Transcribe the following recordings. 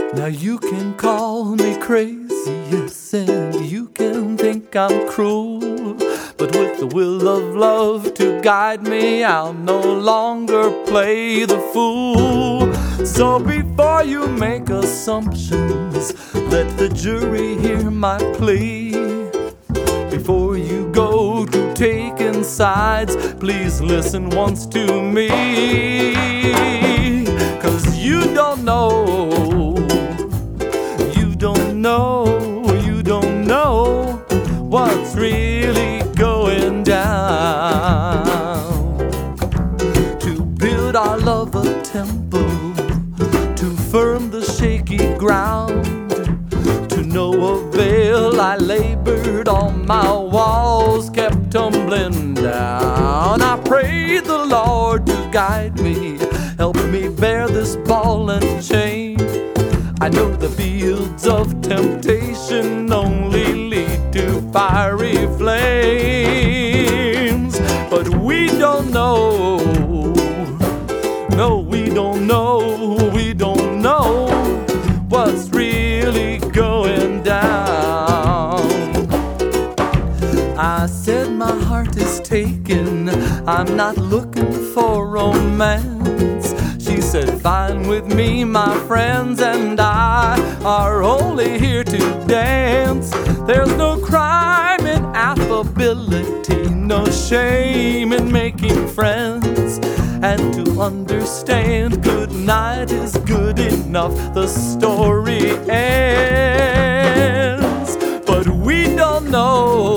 Now you can call me crazy, yes, and you can think I'm cruel, but with the will of love to guide me, I'll no longer play the fool. So before you make assumptions, let the jury hear my plea. Before you go to taking sides, please listen once to me. 'Cause you don't know, you don't know what's really going down. To build our love a temple, to firm the shaky ground, to no avail I labored on my walls, kept tumbling down. I prayed the Lord to guide me, help me bear this ball and chain. I know the fields of temptation only lead to fiery flames, but we don't know, no, we don't know what's really going down. I said my heart is taken, I'm not looking for romance. She said, fine with me, my friends and I are only here to dance. There's no crime in affability, no shame in making friends, and to understand good night is good enough, the story ends. But we don't know,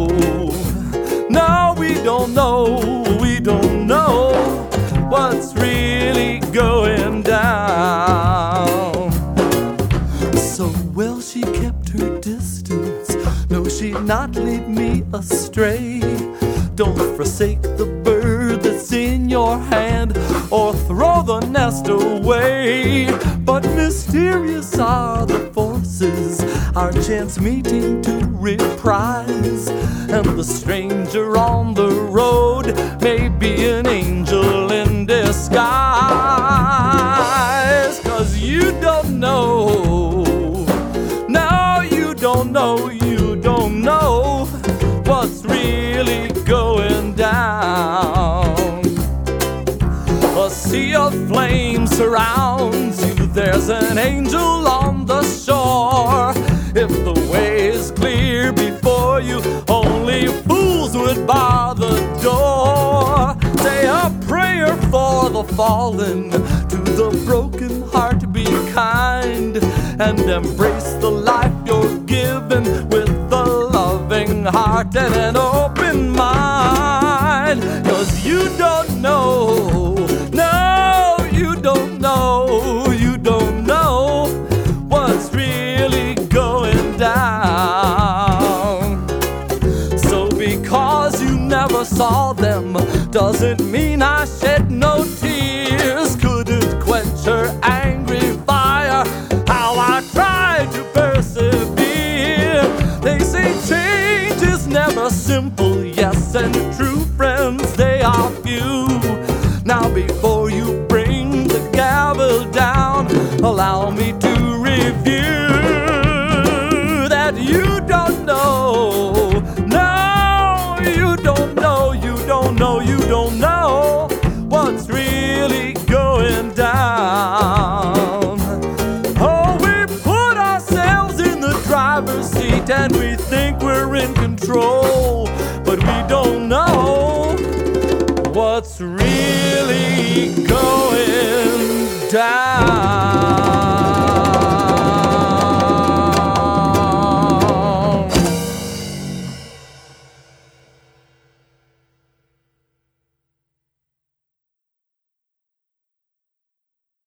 no, we don't know what's really going down. So well she kept her distance, no, she'd not lead me astray. Don't forsake the bird that's in your hand, or throw the nest away. But mysterious are the forces, our chance meeting to reprise, and the stranger on the road may be an angel in disguise. 'Cause you don't know, no, you don't know what's really going down. A sea of flame surrounds you, there's an angel on the shore. If the way is clear before you, only fools would bar the door. Say a prayer for the fallen, to the broken heart be kind, and embrace the life you're given with a loving heart and an open mind. 'Cause you don't know, no, you don't know what's really going down. So because you never saw them, doesn't mean I shed no tears. Couldn't quench her angry fire, how I tried to persevere. They say change is never simple, yes, and true friends, they are few. Now before you bring the gavel down, allow me to review that you don't know, no, you don't know what's really going down. Oh, we put ourselves in the driver's seat and we think we're in control, but we don't know what's really going down.